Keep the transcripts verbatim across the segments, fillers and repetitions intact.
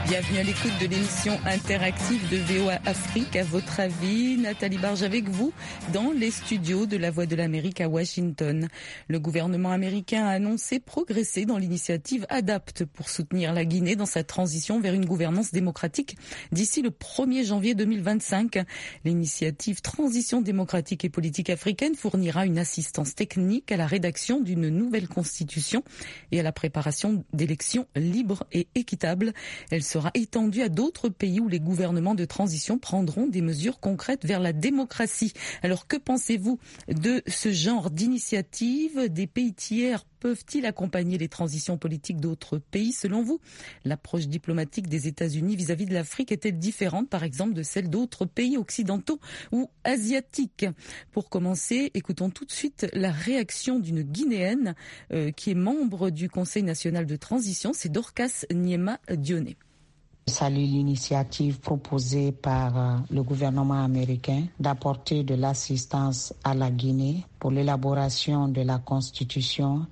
Bienvenue à l'écoute de l'émission interactive de V O A Afrique. À votre avis, Nathalie Barge avec vous dans les studios de La Voix de l'Amérique à Washington. Le gouvernement américain a annoncé progresser dans l'initiative ADAPT pour soutenir la Guinée dans sa transition vers une gouvernance démocratique d'ici le premier janvier deux mille vingt-cinq. L'initiative Transition démocratique et politique africaine fournira une assistance technique à la rédaction d'une nouvelle constitution et à la préparation d'élections libres et équitables. Elle sera étendue à d'autres pays où les gouvernements de transition prendront des mesures concrètes vers la démocratie. Alors que pensez-vous de ce genre d'initiative? Des pays tiers peuvent-ils accompagner les transitions politiques d'autres pays? Selon vous, l'approche diplomatique des États-Unis vis-à-vis de l'Afrique est-elle différente, par exemple, de celle d'autres pays occidentaux ou asiatiques? Pour commencer, écoutons tout de suite la réaction d'une Guinéenne euh, qui est membre du Conseil national de transition, c'est Dorcas Nyema Dionné. Je salue l'initiative proposée par euh, le gouvernement américain d'apporter de l'assistance à la Guinée pour l'élaboration de la Constitution,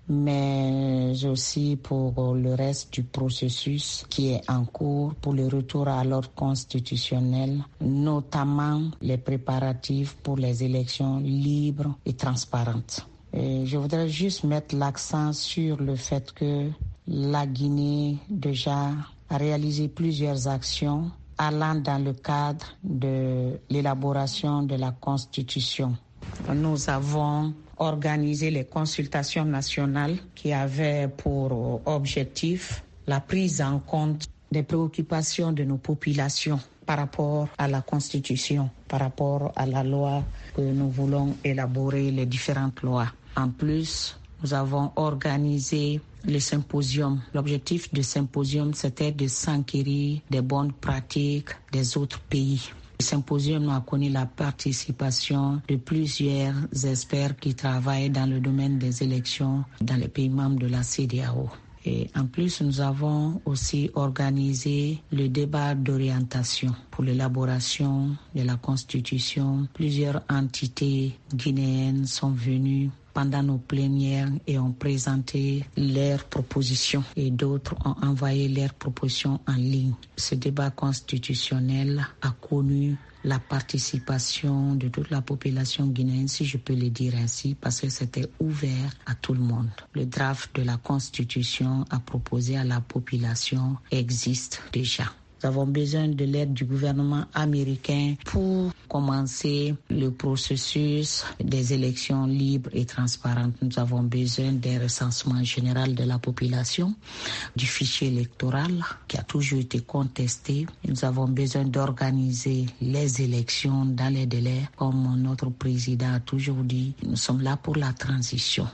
mais aussi pour le reste du processus qui est en cours pour le retour à l'ordre constitutionnel, notamment les préparatifs pour les élections libres et transparentes. Et je voudrais juste mettre l'accent sur le fait que la Guinée déjà a réalisé plusieurs actions allant dans le cadre de l'élaboration de la Constitution. Nous avons organisé les consultations nationales qui avaient pour objectif la prise en compte des préoccupations de nos populations par rapport à la Constitution, par rapport à la loi que nous voulons élaborer, les différentes lois. En plus, nous avons organisé le symposium. L'objectif du symposium, c'était de s'enquérir des bonnes pratiques des autres pays. Le symposium a connu la participation de plusieurs experts qui travaillent dans le domaine des élections dans les pays membres de la C E D E A O. Et en plus, nous avons aussi organisé le débat d'orientation pour l'élaboration de la Constitution. Plusieurs entités guinéennes sont venues pendant nos plénières et ont présenté leurs propositions et d'autres ont envoyé leurs propositions en ligne. Ce débat constitutionnel a connu la participation de toute la population guinéenne, si je peux le dire ainsi, parce que c'était ouvert à tout le monde. Le draft de la Constitution à proposer à la population existe déjà. Nous avons besoin de l'aide du gouvernement américain pour commencer le processus des élections libres et transparentes. Nous avons besoin d'un recensement général de la population, du fichier électoral qui a toujours été contesté. Nous avons besoin d'organiser les élections dans les délais. Comme notre président a toujours dit, nous sommes là pour la transition.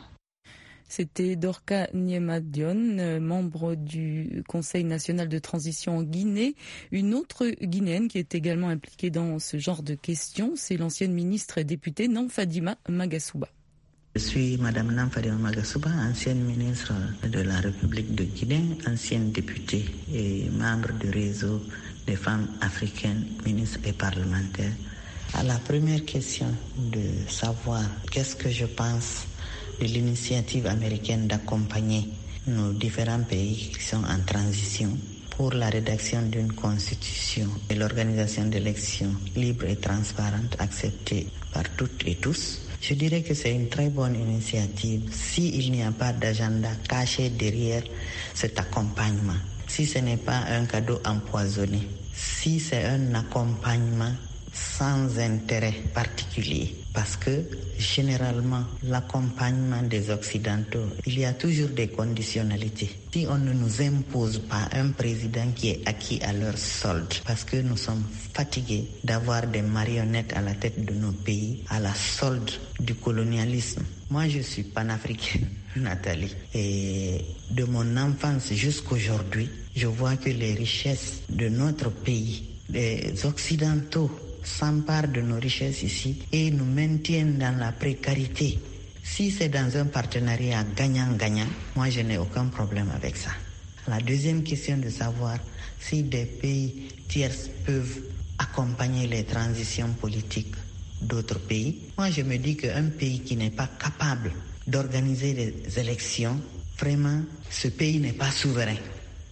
C'était Dorcas Nyema Dionné, membre du Conseil national de transition en Guinée. Une autre Guinéenne qui est également impliquée dans ce genre de questions, c'est l'ancienne ministre et députée Namfadima Magasuba. Je suis Madame Namfadima Magasuba, ancienne ministre de la République de Guinée, ancienne députée et membre du réseau des femmes africaines, ministres et parlementaires. À la première question de savoir qu'est-ce que je pense de l'initiative américaine d'accompagner nos différents pays qui sont en transition pour la rédaction d'une constitution et l'organisation d'élections libres et transparentes acceptées par toutes et tous. Je dirais que c'est une très bonne initiative s'il n'y a pas d'agenda caché derrière cet accompagnement. Si ce n'est pas un cadeau empoisonné, si c'est un accompagnement sans intérêt particulier. Parce que généralement, l'accompagnement des Occidentaux, il y a toujours des conditionnalités. Si on ne nous impose pas un président qui est acquis à leur solde, parce que nous sommes fatigués d'avoir des marionnettes à la tête de nos pays, à la solde du colonialisme. Moi, je suis panafricaine, Nathalie. Et de mon enfance jusqu'aujourd'hui, je vois que les richesses de notre pays, les Occidentaux, s'emparent de nos richesses ici et nous maintiennent dans la précarité. Si c'est dans un partenariat gagnant-gagnant, moi je n'ai aucun problème avec ça. La deuxième question de savoir si des pays tiers peuvent accompagner les transitions politiques d'autres pays. Moi je me dis qu'un pays qui n'est pas capable d'organiser les élections, vraiment ce pays n'est pas souverain.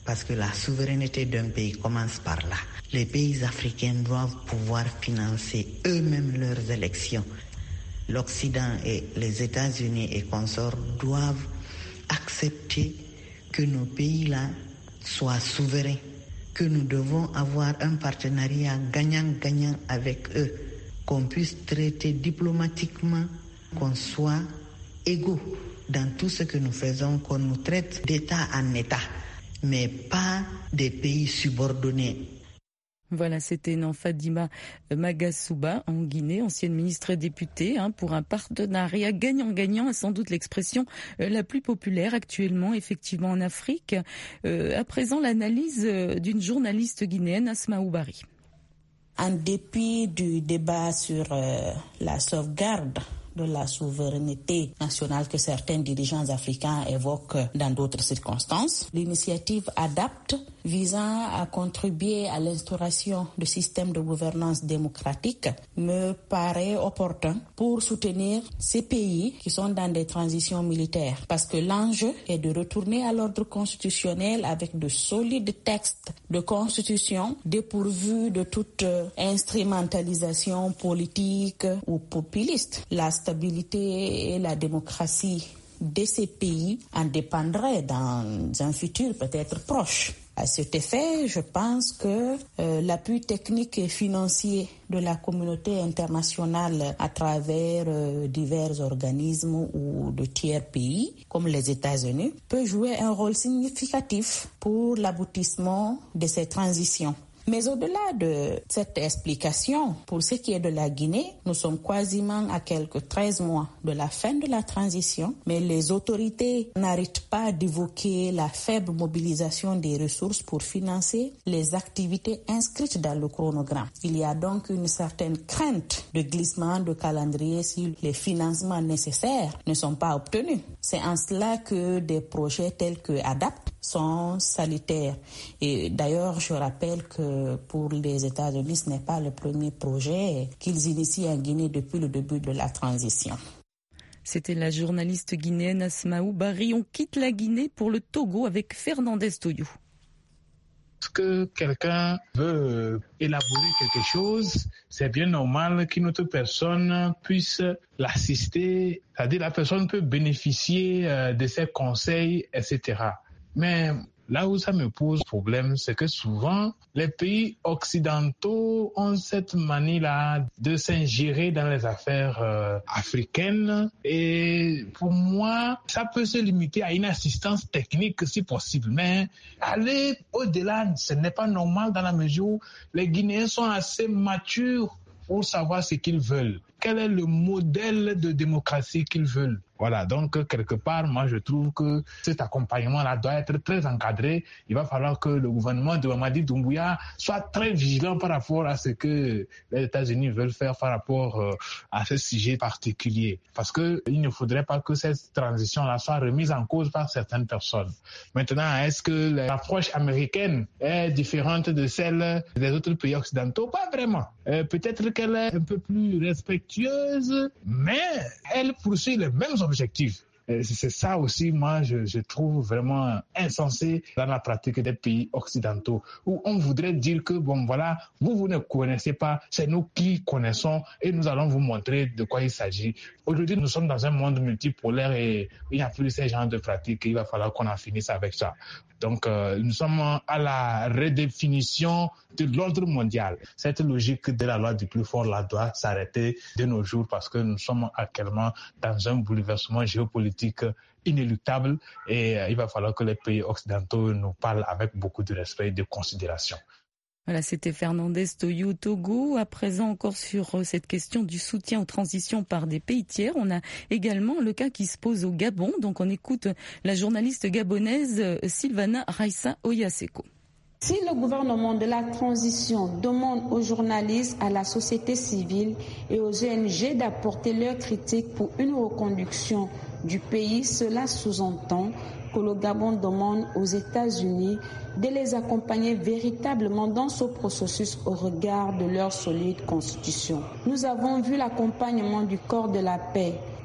parce que la souveraineté d'un pays commence par là. Les pays africains doivent pouvoir financer eux-mêmes leurs élections. L'Occident et les États-Unis et consorts doivent accepter que nos pays-là soient souverains, que nous devons avoir un partenariat gagnant-gagnant avec eux, qu'on puisse traiter diplomatiquement, qu'on soit égaux dans tout ce que nous faisons, qu'on nous traite d'État en État, mais pas des pays subordonnés. Voilà, c'était Fadima Magasuba en Guinée, ancienne ministre et députée, hein, pour un partenariat gagnant-gagnant, sans doute l'expression euh, la plus populaire actuellement, effectivement, en Afrique. Euh, à présent, l'analyse euh, d'une journaliste guinéenne, Asmaou Bari. En dépit du débat sur euh, la sauvegarde de la souveraineté nationale que certains dirigeants africains évoquent dans d'autres circonstances, l'initiative ADAPT visant à contribuer à l'instauration de systèmes de gouvernance démocratique me paraît opportun pour soutenir ces pays qui sont dans des transitions militaires. Parce que l'enjeu est de retourner à l'ordre constitutionnel avec de solides textes de constitution dépourvus de toute instrumentalisation politique ou populiste. La stabilité et la démocratie de ces pays en dépendraient dans un futur peut-être proche. À cet effet, je pense que euh, l'appui technique et financier de la communauté internationale à travers euh, divers organismes ou de tiers pays, comme les États-Unis, peut jouer un rôle significatif pour l'aboutissement de ces transitions. Mais au-delà de cette explication, pour ce qui est de la Guinée, nous sommes quasiment à quelques treize mois de la fin de la transition, mais les autorités n'arrêtent pas d'évoquer la faible mobilisation des ressources pour financer les activités inscrites dans le chronogramme. Il y a donc une certaine crainte de glissement de calendrier si les financements nécessaires ne sont pas obtenus. C'est en cela que des projets tels que ADAPT sont salutaires. Et d'ailleurs, je rappelle que pour les États-Unis, ce n'est pas le premier projet qu'ils initient en Guinée depuis le début de la transition. C'était la journaliste guinéenne Asmaou Bari. On quitte la Guinée pour le Togo avec Fernandez Toyou. Est-ce que quelqu'un veut élaborer quelque chose, c'est bien normal qu'une autre personne puisse l'assister, c'est-à-dire la personne peut bénéficier de ses conseils, et cetera. Mais là où ça me pose problème, c'est que souvent, les pays occidentaux ont cette manie-là de s'ingérer dans les affaires euh, africaines. Et pour moi, ça peut se limiter à une assistance technique si possible. Mais aller au-delà, ce n'est pas normal dans la mesure où les Guinéens sont assez matures pour savoir ce qu'ils veulent. Quel est le modèle de démocratie qu'ils veulent? Voilà, donc quelque part, moi je trouve que cet accompagnement-là doit être très encadré. Il va falloir que le gouvernement de Mamadi Doumbouya soit très vigilant par rapport à ce que les États-Unis veulent faire par rapport euh, à ce sujet particulier. Parce que il ne faudrait pas que cette transition-là soit remise en cause par certaines personnes. Maintenant, est-ce que l'approche américaine est différente de celle des autres pays occidentaux? Pas vraiment. Euh, peut-être qu'elle est un peu plus respectueuse, mais elle poursuit les mêmes objectifs. C'est ça aussi, moi, je, je trouve vraiment insensé dans la pratique des pays occidentaux, où on voudrait dire que, bon, voilà, vous, vous ne connaissez pas, c'est nous qui connaissons et nous allons vous montrer de quoi il s'agit. Aujourd'hui, nous sommes dans un monde multipolaire et il n'y a plus ces genres de pratiques et il va falloir qu'on en finisse avec ça. Donc, euh, nous sommes à la redéfinition de l'ordre mondial. Cette logique de la loi du plus fort là doit s'arrêter de nos jours parce que nous sommes actuellement dans un bouleversement géopolitique inéluctable et euh, il va falloir que les pays occidentaux nous parlent avec beaucoup de respect et de considération. Voilà, c'était Fernandez Toyou, Togo. À présent, encore sur cette question du soutien aux transitions par des pays tiers, on a également le cas qui se pose au Gabon. Donc, on écoute la journaliste gabonaise Sylvana Raissa Oyaseko. Si le gouvernement de la transition demande aux journalistes, à la société civile et aux O N G d'apporter leurs critiques pour une reconduction du pays, cela sous-entend que le Gabon demande aux États-Unis de les accompagner véritablement dans ce processus au regard de leur solide constitution. Nous avons vu l'accompagnement du corps de la paix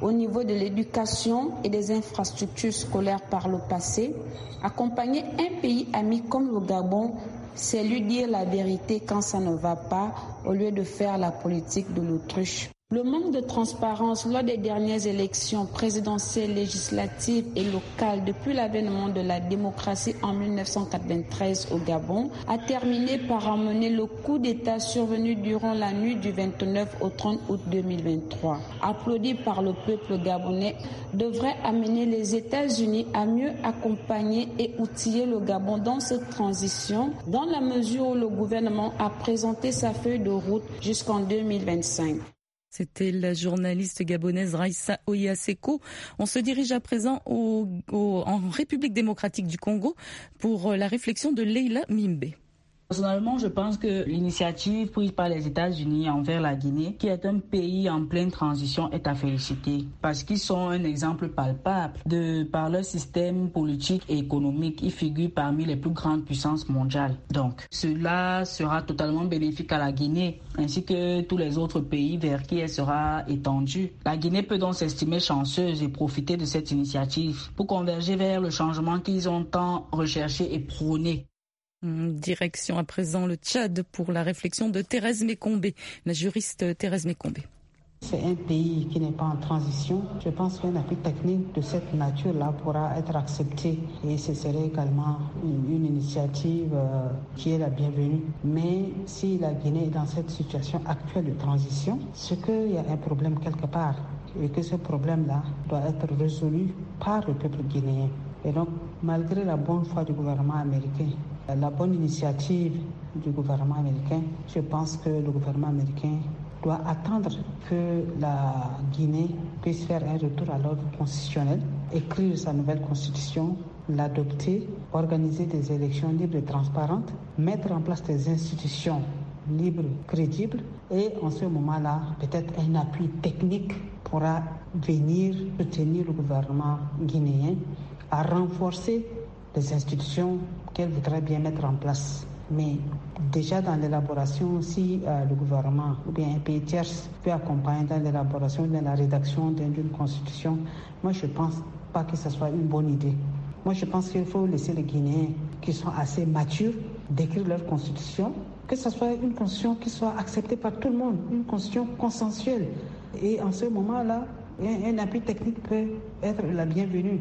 au niveau de l'éducation et des infrastructures scolaires par le passé. Accompagner un pays ami comme le Gabon, c'est lui dire la vérité quand ça ne va pas, au lieu de faire la politique de l'autruche. Le manque de transparence lors des dernières élections présidentielles, législatives et locales depuis l'avènement de la démocratie en mille neuf cent quatre-vingt-treize au Gabon a terminé par amener le coup d'État survenu durant la nuit du vingt-neuf au trente août deux mille vingt-trois. Applaudi par le peuple gabonais, devrait amener les États-Unis à mieux accompagner et outiller le Gabon dans cette transition, dans la mesure où le gouvernement a présenté sa feuille de route jusqu'en deux mille vingt-cinq. C'était la journaliste gabonaise Raissa Oyaseko. On se dirige à présent au, au, en République démocratique du Congo pour la réflexion de Leila Mimbe. Personnellement, je pense que l'initiative prise par les États-Unis envers la Guinée, qui est un pays en pleine transition, est à féliciter parce qu'ils sont un exemple palpable de par leur système politique et économique. Ils figurent parmi les plus grandes puissances mondiales. Donc, cela sera totalement bénéfique à la Guinée ainsi que tous les autres pays vers qui elle sera étendue. La Guinée peut donc s'estimer chanceuse et profiter de cette initiative pour converger vers le changement qu'ils ont tant recherché et prôné. Direction à présent le Tchad pour la réflexion de Thérèse Mekombe, la juriste Thérèse Mekombe. C'est un pays qui n'est pas en transition. Je pense qu'un appui technique de cette nature-là pourra être accepté et ce serait également une, une initiative euh, qui est la bienvenue. Mais si la Guinée est dans cette situation actuelle de transition, c'est qu'il y a un problème quelque part et que ce problème-là doit être résolu par le peuple guinéen. Et donc, malgré la bonne foi du gouvernement américain, la bonne initiative du gouvernement américain, je pense que le gouvernement américain doit attendre que la Guinée puisse faire un retour à l'ordre constitutionnel, écrire sa nouvelle constitution, l'adopter, organiser des élections libres et transparentes, mettre en place des institutions libres, crédibles, et en ce moment-là, peut-être un appui technique pourra venir soutenir le gouvernement guinéen à renforcer les institutions qu'elle voudrait bien mettre en place. Mais déjà dans l'élaboration, si euh, le gouvernement ou bien un pays tiers peut accompagner dans l'élaboration, dans la rédaction d'une constitution, moi je ne pense pas que ce soit une bonne idée. Moi je pense qu'il faut laisser les Guinéens qui sont assez matures d'écrire leur constitution, que ce soit une constitution qui soit acceptée par tout le monde, une constitution consensuelle. Et en ce moment-là, un, un appui technique peut être la bienvenue.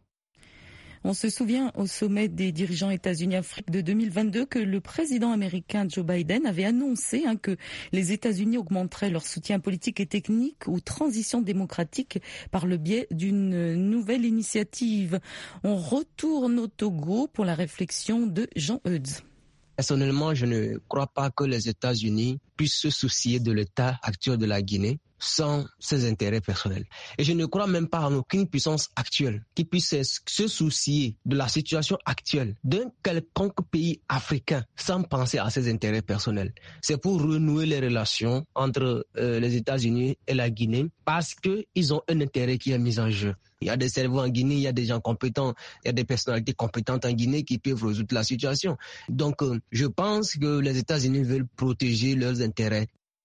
On se souvient au sommet des dirigeants États-Unis-Afrique de deux mille vingt-deux que le président américain Joe Biden avait annoncé hein, que les États-Unis augmenteraient leur soutien politique et technique aux transitions démocratiques par le biais d'une nouvelle initiative. On retourne au Togo pour la réflexion de Jean Eudz. Personnellement, je ne crois pas que les États-Unis puissent se soucier de l'état actuel de la Guinée sans ses intérêts personnels. Et je ne crois même pas en aucune puissance actuelle qui puisse se soucier de la situation actuelle d'un quelconque pays africain sans penser à ses intérêts personnels. C'est pour renouer les relations entre euh, les États-Unis et la Guinée parce qu'ils ont un intérêt qui est mis en jeu. Il y a des cerveaux en Guinée, il y a des gens compétents, il y a des personnalités compétentes en Guinée qui peuvent résoudre la situation. Donc, euh, je pense que les États-Unis veulent protéger leurs intérêts.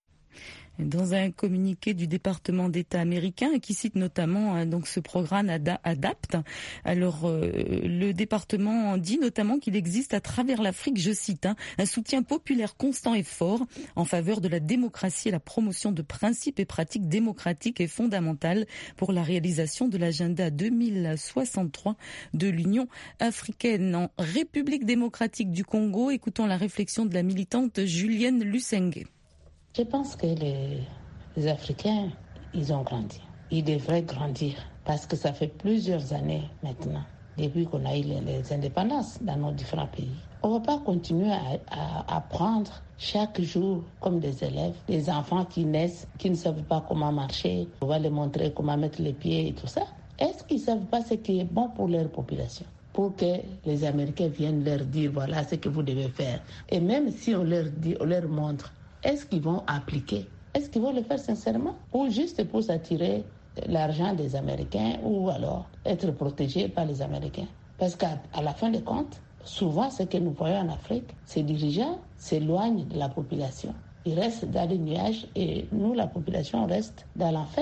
Dans un communiqué du département d'État américain qui cite notamment hein, donc ce programme ADAPT, alors euh, le département dit notamment qu'il existe à travers l'Afrique, je cite, hein, un soutien populaire constant et fort en faveur de la démocratie et la promotion de principes et pratiques démocratiques et fondamentales pour la réalisation de l'agenda deux mille soixante-trois de l'Union africaine. En République démocratique du Congo, écoutons la réflexion de la militante Julienne Lusenge. Je pense que les, les Africains, ils ont grandi. Ils devraient grandir parce que ça fait plusieurs années maintenant, depuis qu'on a eu les, les indépendances dans nos différents pays. On ne va pas continuer à, à apprendre chaque jour comme des élèves, des enfants qui naissent, qui ne savent pas comment marcher. On va leur montrer comment mettre les pieds et tout ça. Est-ce qu'ils ne savent pas ce qui est bon pour leur population ? Pour que les Américains viennent leur dire, voilà ce que vous devez faire. Et même si on leur dit, on leur montre, est-ce qu'ils vont appliquer? Est-ce qu'ils vont le faire sincèrement? Ou juste pour s'attirer l'argent des Américains ou alors être protégés par les Américains? Parce qu'à la fin des comptes, souvent ce que nous voyons en Afrique, ces dirigeants s'éloignent de la population. Ils restent dans les nuages et nous, la population, reste dans l'enfer.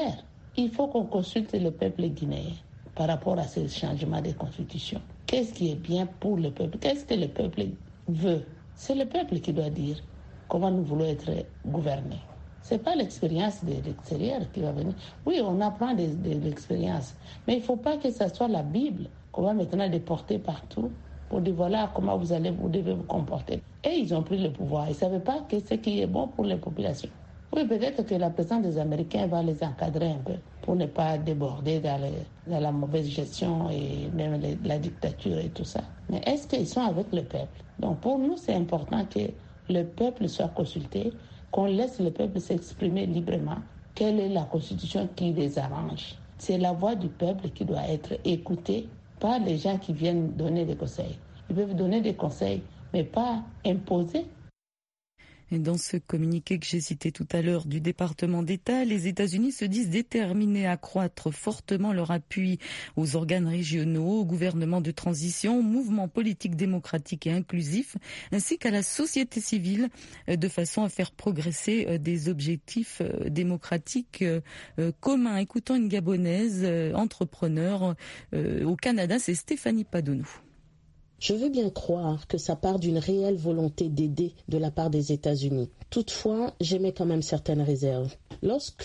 Il faut qu'on consulte le peuple guinéen par rapport à ce changement de constitution. Qu'est-ce qui est bien pour le peuple? Qu'est-ce que le peuple veut? C'est le peuple qui doit dire comment nous voulons être gouvernés. Ce n'est pas l'expérience de l'extérieur qui va venir. Oui, on apprend de, de l'expérience, mais il ne faut pas que ce soit la Bible qu'on va maintenant déporter partout pour dire voilà comment vous allez, vous devez vous comporter. Et ils ont pris le pouvoir. Ils ne savaient pas que ce qui est bon pour les populations. Oui, peut-être que la présence des Américains va les encadrer un peu pour ne pas déborder dans, les, dans la mauvaise gestion et même les, la dictature et tout ça. Mais est-ce qu'ils sont avec le peuple? Donc pour nous, c'est important que le peuple soit consulté, qu'on laisse le peuple s'exprimer librement. Quelle est la constitution qui les arrange? C'est la voix du peuple qui doit être écoutée par les gens qui viennent donner des conseils. Ils peuvent donner des conseils, mais pas imposer. Et dans ce communiqué que j'ai cité tout à l'heure du département d'État, les États-Unis se disent déterminés à accroître fortement leur appui aux organes régionaux, au gouvernement de transition, aux mouvements politiques démocratiques et inclusifs, ainsi qu'à la société civile, de façon à faire progresser des objectifs démocratiques communs. Écoutons une Gabonaise entrepreneur au Canada, c'est Stéphanie Padonou. Je veux bien croire que ça part d'une réelle volonté d'aider de la part des États-Unis. Toutefois, j'émets quand même certaines réserves. Lorsque,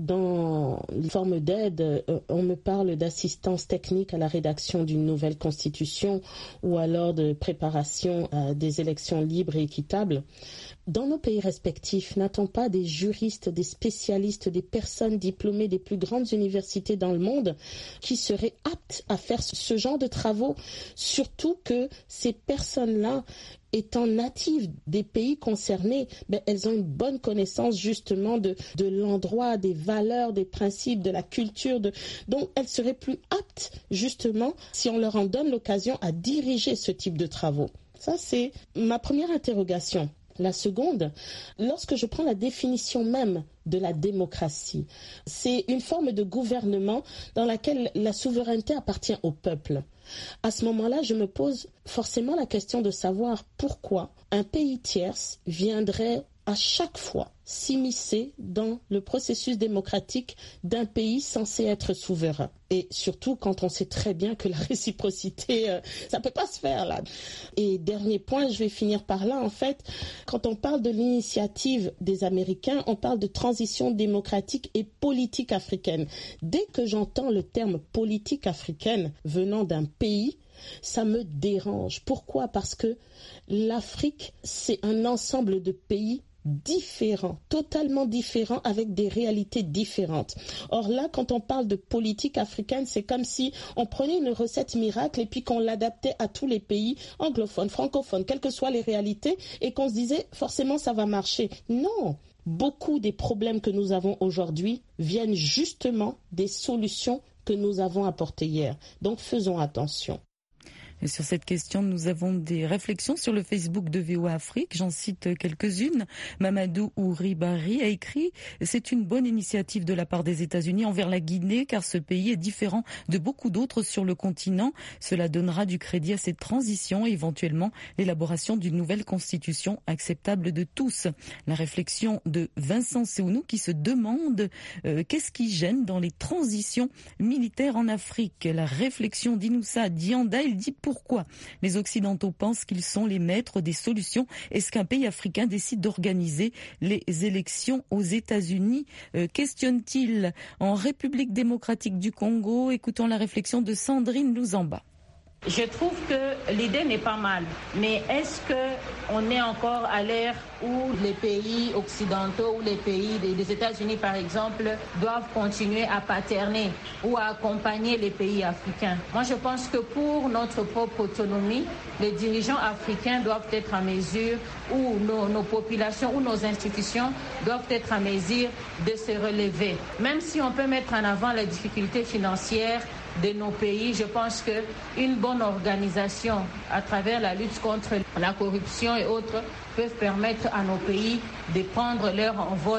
dans une forme d'aide, on me parle d'assistance technique à la rédaction d'une nouvelle constitution ou alors de préparation à des élections libres et équitables, dans nos pays respectifs, n'a-t-on pas des juristes, des spécialistes, des personnes diplômées des plus grandes universités dans le monde qui seraient aptes à faire ce genre de travaux, surtout que ces personnes-là, étant natives des pays concernés, ben, elles ont une bonne connaissance justement de, de l'endroit, des valeurs, des principes, de la culture. De... Donc, elles seraient plus aptes justement, si on leur en donne l'occasion, à diriger ce type de travaux. Ça, c'est ma première interrogation. La seconde, lorsque je prends la définition même de la démocratie, c'est une forme de gouvernement dans laquelle la souveraineté appartient au peuple. À ce moment-là, je me pose forcément la question de savoir pourquoi un pays tierce viendrait à chaque fois s'immiscer dans le processus démocratique d'un pays censé être souverain. Et surtout quand on sait très bien que la réciprocité, euh, ça ne peut pas se faire là. Et dernier point, je vais finir par là en fait, quand on parle de l'initiative des Américains, on parle de transition démocratique et politique africaine. Dès que j'entends le terme politique africaine venant d'un pays, ça me dérange. Pourquoi? Parce que l'Afrique, c'est un ensemble de pays différents, totalement différents, avec des réalités différentes. Or là, quand on parle de politique africaine, c'est comme si on prenait une recette miracle et puis qu'on l'adaptait à tous les pays anglophones, francophones, quelles que soient les réalités, et qu'on se disait forcément ça va marcher. Non! Beaucoup des problèmes que nous avons aujourd'hui viennent justement des solutions que nous avons apportées hier. Donc faisons attention. Et sur cette question, nous avons des réflexions sur le Facebook de V O A Afrique. J'en cite quelques-unes. Mamadou Ouribari a écrit « C'est une bonne initiative de la part des États-Unis envers la Guinée, car ce pays est différent de beaucoup d'autres sur le continent. Cela donnera du crédit à cette transition et éventuellement l'élaboration d'une nouvelle constitution acceptable de tous. » La réflexion de Vincent Seounou qui se demande euh, qu'est-ce qui gêne dans les transitions militaires en Afrique. La réflexion d'Inoussa Dianda, il dit « Pourquoi les Occidentaux pensent qu'ils sont les maîtres des solutions? Est-ce qu'un pays africain décide d'organiser les élections aux États-Unis? euh, Questionne-t-il en République démocratique du Congo? Écoutons la réflexion de Sandrine Louzamba. Je trouve que l'idée n'est pas mal, mais est-ce qu'on est encore à l'ère où les pays occidentaux ou les pays des États-Unis, par exemple, doivent continuer à paterner ou à accompagner les pays africains? Moi, je pense que pour notre propre autonomie, les dirigeants africains doivent être en mesure, ou nos, nos populations ou nos institutions doivent être en mesure de se relever. Même si on peut mettre en avant les difficultés financières de nos pays, je pense qu'une bonne organisation à travers la lutte contre la corruption et autres peuvent permettre à nos pays de prendre leur envol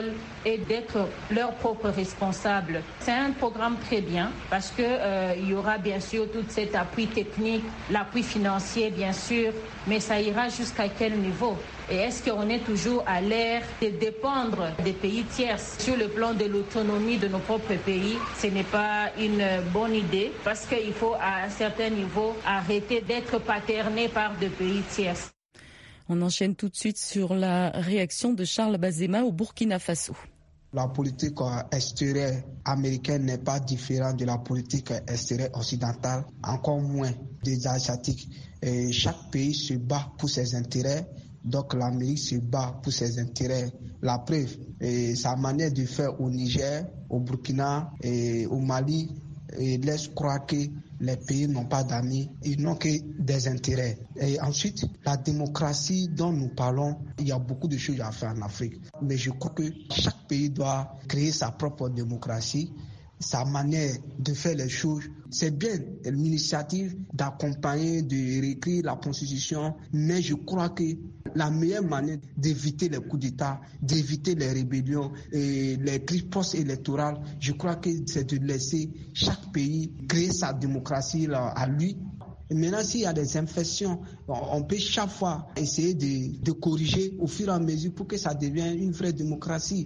et d'être leurs propres responsables. C'est un programme très bien parce qu'il euh, y aura bien sûr tout cet appui technique, l'appui financier bien sûr, mais ça ira jusqu'à quel niveau ? Et est-ce qu'on est toujours à l'ère de dépendre des pays tiers sur le plan de l'autonomie de nos propres pays? Ce n'est pas une bonne idée parce qu'il faut à un certain niveau arrêter d'être paterné par des pays tiers. On enchaîne tout de suite sur la réaction de Charles Bazema au Burkina Faso. La politique extérieure américaine n'est pas différente de la politique extérieure occidentale, encore moins des Asiatiques. Et chaque pays se bat pour ses intérêts, donc l'Amérique se bat pour ses intérêts. La preuve, et sa manière de faire au Niger, au Burkina et au Mali et laisse croire que les pays n'ont pas d'amis, ils n'ont que des intérêts. Et ensuite, la démocratie dont nous parlons, il y a beaucoup de choses à faire en Afrique. Mais je crois que chaque pays doit créer sa propre démocratie, sa manière de faire les choses. C'est bien l'initiative d'accompagner, de réécrire la constitution, mais je crois que la meilleure manière d'éviter les coups d'État, d'éviter les rébellions et les crises post-électorales, je crois que c'est de laisser chaque pays créer sa démocratie là, à lui. Et maintenant, s'il y a des infections, on peut chaque fois essayer de, de corriger au fur et à mesure pour que ça devienne une vraie démocratie.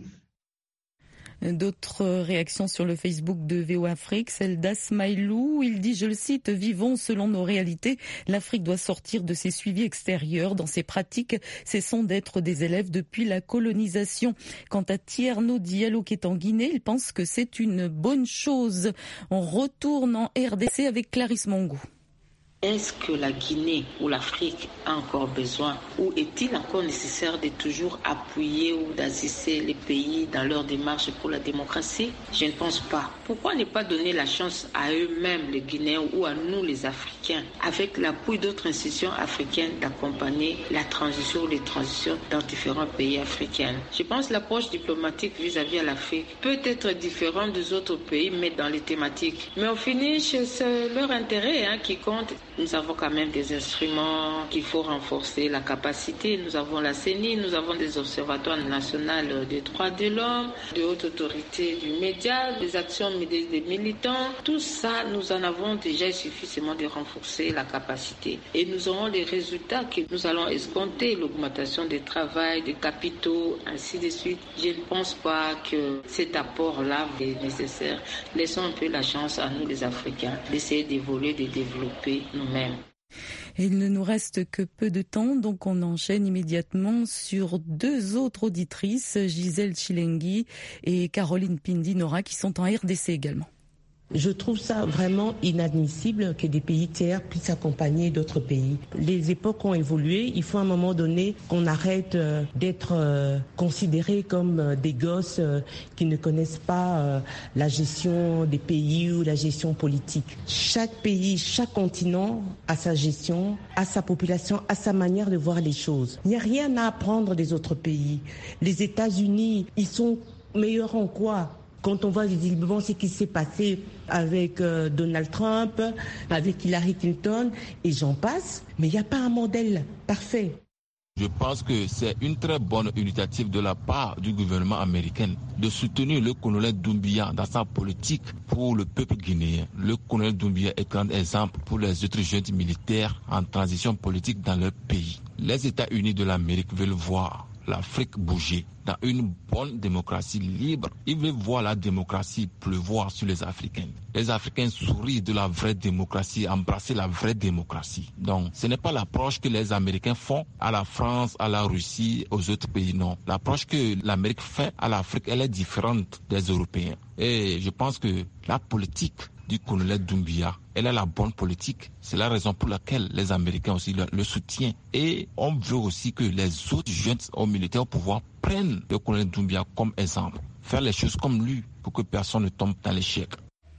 D'autres réactions sur le Facebook de V O Afrique, celle d'Asmaïlou. Il dit, je le cite, « Vivons selon nos réalités. L'Afrique doit sortir de ses suivis extérieurs. Dans ses pratiques, cessons d'être des élèves depuis la colonisation. » Quant à Tierno Diallo qui est en Guinée, il pense que c'est une bonne chose. On retourne en R D C avec Clarisse Mongo. Est-ce que la Guinée ou l'Afrique a encore besoin ou est-il encore nécessaire de toujours appuyer ou d'assister les pays dans leur démarche pour la démocratie? Je ne pense pas. Pourquoi ne pas donner la chance à eux-mêmes, les Guinéens ou à nous, les Africains, avec l'appui d'autres institutions africaines, d'accompagner la transition ou les transitions dans différents pays africains? Je pense que l'approche diplomatique vis-à-vis de l'Afrique peut être différente des autres pays, mais dans les thématiques. Mais au finish, c'est leur intérêt hein, qui compte. Nous avons quand même des instruments qu'il faut renforcer la capacité. Nous avons la C E N I, nous avons des observatoires nationaux des droits de l'homme, de haute autorité du média, des actions des militants. Tout ça, nous en avons déjà suffisamment de renforcer la capacité. Et nous aurons les résultats que nous allons escompter, l'augmentation des travail, des capitaux, ainsi de suite. Je ne pense pas que cet apport-là est nécessaire. Laissons un peu la chance à nous les Africains d'essayer d'évoluer, de développer nous-mêmes. Et il ne nous reste que peu de temps, donc on enchaîne immédiatement sur deux autres auditrices, Gisèle Chilengui et Caroline Pindi-Nora, qui sont en R D C également. Je trouve ça vraiment inadmissible que des pays tiers puissent accompagner d'autres pays. Les époques ont évolué. Il faut à un moment donné qu'on arrête euh, d'être euh, considérés comme euh, des gosses euh, qui ne connaissent pas euh, la gestion des pays ou la gestion politique. Chaque pays, chaque continent a sa gestion, a sa population, a sa manière de voir les choses. Il n'y a rien à apprendre des autres pays. Les États-Unis, ils sont meilleurs en quoi ? Quand on voit visiblement ce qui s'est passé avec euh, Donald Trump, avec Hillary Clinton, et j'en passe, mais il n'y a pas un modèle parfait. Je pense que c'est une très bonne initiative de la part du gouvernement américain de soutenir le colonel Doumbia dans sa politique pour le peuple guinéen. Le colonel Doumbia est un exemple pour les autres jeunes militaires en transition politique dans leur pays. Les États-Unis de l'Amérique veulent voir l'Afrique bouger dans une bonne démocratie libre. Ils veulent voir la démocratie pleuvoir sur les Africains. Les Africains sourient de la vraie démocratie, embrasser la vraie démocratie. Donc, ce n'est pas l'approche que les Américains font à la France, à la Russie, aux autres pays, non. L'approche que l'Amérique fait à l'Afrique, elle est différente des Européens. Et je pense que la politique du colonel Doumbia, elle a la bonne politique. C'est la raison pour laquelle les Américains aussi le, le soutiennent. Et on veut aussi que les autres jeunes hommes militaires au pouvoir prennent le colonel Doumbia comme exemple. Faire les choses comme lui pour que personne ne tombe dans l'échec.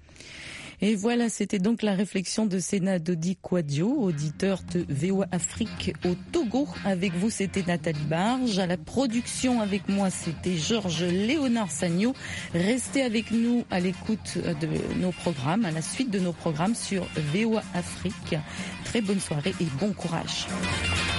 Et voilà, c'était donc la réflexion de Sénat Dodi Kouadio, auditeur de V O A Afrique au Togo. Avec vous, c'était Nathalie Barge. À la production avec moi, c'était Georges Léonard Sagno. Restez avec nous à l'écoute de nos programmes, à la suite de nos programmes sur V O A Afrique. Très bonne soirée et bon courage.